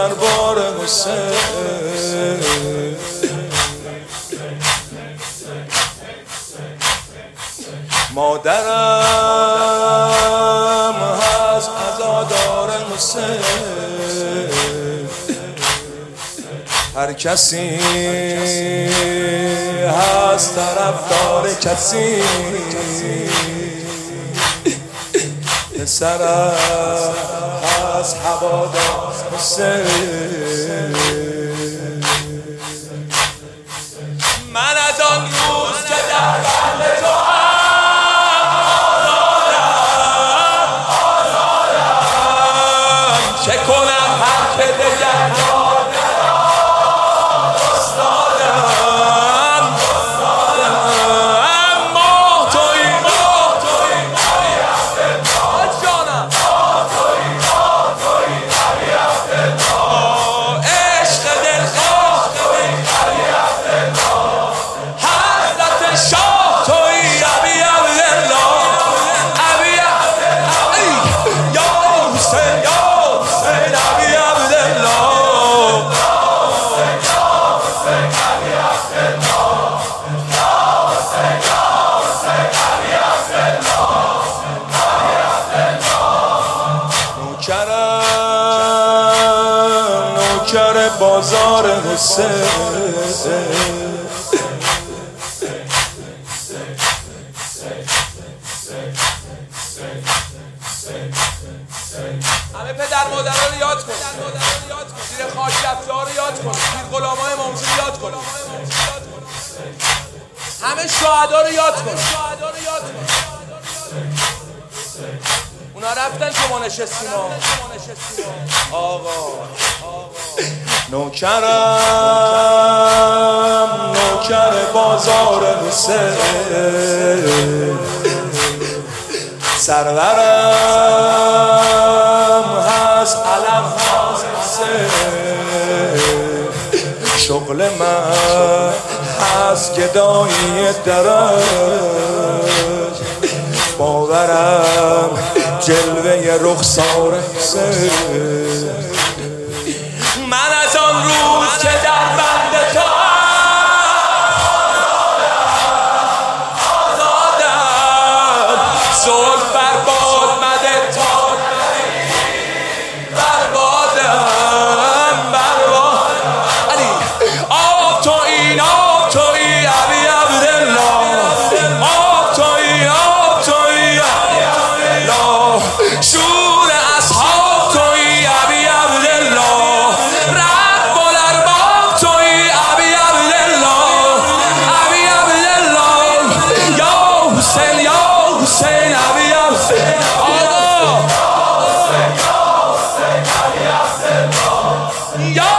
دربار حسین. مادرم هست عزادار حسین، هر کسی هست طرفدار کسی، پسرم هست هوادار حسین. من از آن روز که در بند تو آزادم، چه کنم حرف دگر نوکر بازار حسین. همه پدر مادرها رو یاد کن، زیر خاک رفته ها رو یاد کن، پیر غلامای موزون رو یاد کن، همه شهدا رو یاد کن. اونا رفتن که ما نشستیم. آقا نوکر بازار حسین، سرورم هست علم حسین، شغل من هست گدایی درج، باورم جلوه رخسار حسین. من از آن روز که در بند تو آزادم، زلف بر باد مده تا بربادم علی. آب تویی علی عبدالله، آب تویی عبدالله، شور اصحاب تویی علی عبدالله، رب الارباب تویی علی عبدالله، علی عبدالله، یا حسین علی عبدالله، یا